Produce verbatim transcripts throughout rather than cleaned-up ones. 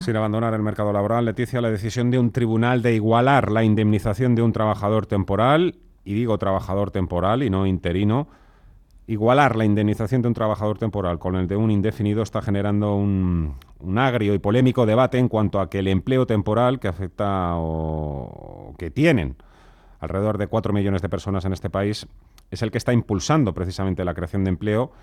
Sin abandonar el mercado laboral, Leticia, la decisión de un tribunal de igualar la indemnización de un trabajador temporal, y digo trabajador temporal y no interino, igualar la indemnización de un trabajador temporal con el de un indefinido está generando un, un agrio y polémico debate en cuanto a que el empleo temporal que afecta o que tienen alrededor de cuatro millones de personas en este país es el que está impulsando precisamente la creación de empleo.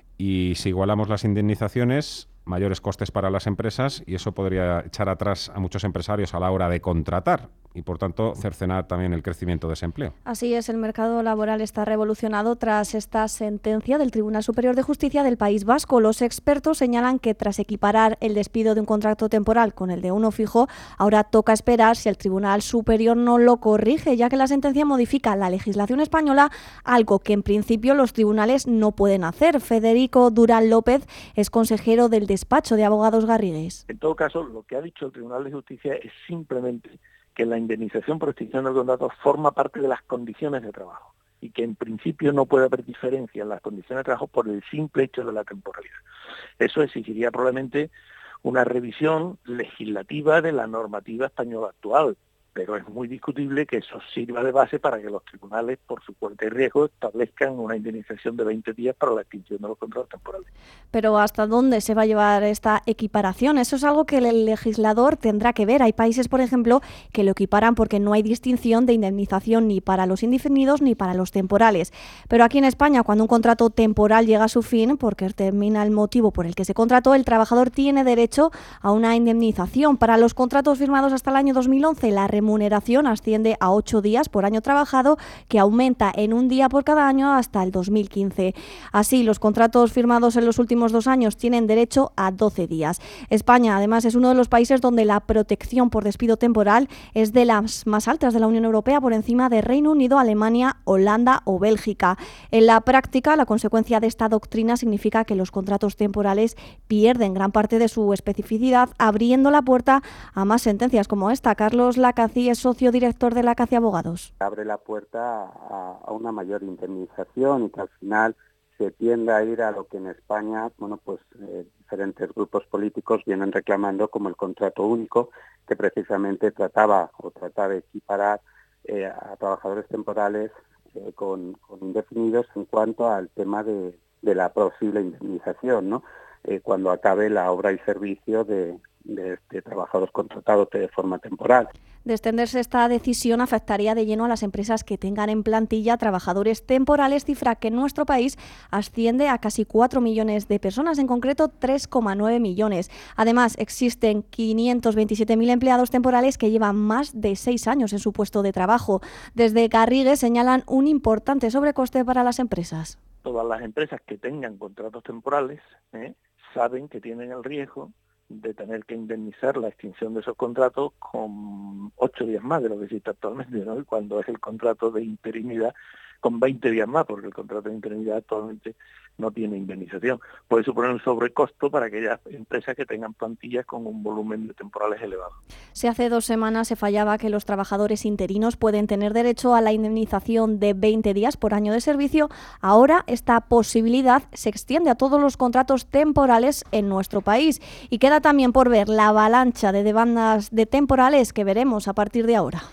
Y si igualamos las indemnizaciones, mayores costes para las empresas, y eso podría echar atrás a muchos empresarios a la hora de contratar y, por tanto, cercenar también el crecimiento de ese empleo. Así es, el mercado laboral está revolucionado tras esta sentencia del Tribunal Superior de Justicia del País Vasco. Los expertos señalan que tras equiparar el despido de un contrato temporal con el de uno fijo, ahora toca esperar si el Tribunal Superior no lo corrige, ya que la sentencia modifica la legislación española, algo que en principio los tribunales no pueden hacer. Federico Durán López es consejero del despacho de abogados Garrigues. En todo caso, lo que ha dicho el Tribunal de Justicia es simplemente que la indemnización por extinción del contrato forma parte de las condiciones de trabajo y que en principio no puede haber diferencia en las condiciones de trabajo por el simple hecho de la temporalidad. Eso exigiría probablemente una revisión legislativa de la normativa española actual, pero es muy discutible que eso sirva de base para que los tribunales, por su cuenta y riesgo, establezcan una indemnización de veinte días para la extinción de los contratos temporales. Pero ¿hasta dónde se va a llevar esta equiparación? Eso es algo que el legislador tendrá que ver. Hay países, por ejemplo, que lo equiparan porque no hay distinción de indemnización ni para los indefinidos ni para los temporales. Pero aquí en España, cuando un contrato temporal llega a su fin, porque termina el motivo por el que se contrató, el trabajador tiene derecho a una indemnización. Para los contratos firmados hasta el año dos mil once, la remuneración asciende a ocho días por año trabajado, que aumenta en un día por cada año hasta el dos mil quince. Así, los contratos firmados en los últimos dos años tienen derecho a doce días. España, además, es uno de los países donde la protección por despido temporal es de las más altas de la Unión Europea, por encima de Reino Unido, Alemania, Holanda o Bélgica. En la práctica, la consecuencia de esta doctrina significa que los contratos temporales pierden gran parte de su especificidad, abriendo la puerta a más sentencias como esta. Carlos Lacaci es socio director de Lacaci Abogados. Abre la puerta a, a una mayor indemnización y que al final se tienda a ir a lo que en España, bueno, pues eh, diferentes grupos políticos vienen reclamando como el contrato único, que precisamente trataba o trataba de equiparar eh, a trabajadores temporales eh, con, con indefinidos en cuanto al tema de, de la posible indemnización, ¿no? Eh, cuando acabe la obra y servicio de, de, de trabajadores contratados de forma temporal. De extenderse esta decisión, afectaría de lleno a las empresas que tengan en plantilla trabajadores temporales, cifra que en nuestro país asciende a casi cuatro millones de personas, en concreto tres coma nueve millones. Además, existen quinientos veintisiete mil empleados temporales que llevan más de seis años en su puesto de trabajo. Desde Garrigues señalan un importante sobrecoste para las empresas. Todas las empresas que tengan contratos temporales ¿eh? saben que tienen el riesgo de tener que indemnizar la extinción de esos contratos con ocho días más de lo que existe actualmente, ¿no? Y cuando es el contrato de interinidad con veinte días más, porque el contrato de interinidad actualmente no tiene indemnización. Puede suponer un sobrecosto para aquellas empresas que tengan plantillas con un volumen de temporales elevado. Si hace dos semanas se fallaba que los trabajadores interinos pueden tener derecho a la indemnización de veinte días por año de servicio, ahora esta posibilidad se extiende a todos los contratos temporales en nuestro país. Y queda también por ver la avalancha de demandas de temporales que veremos a partir de ahora.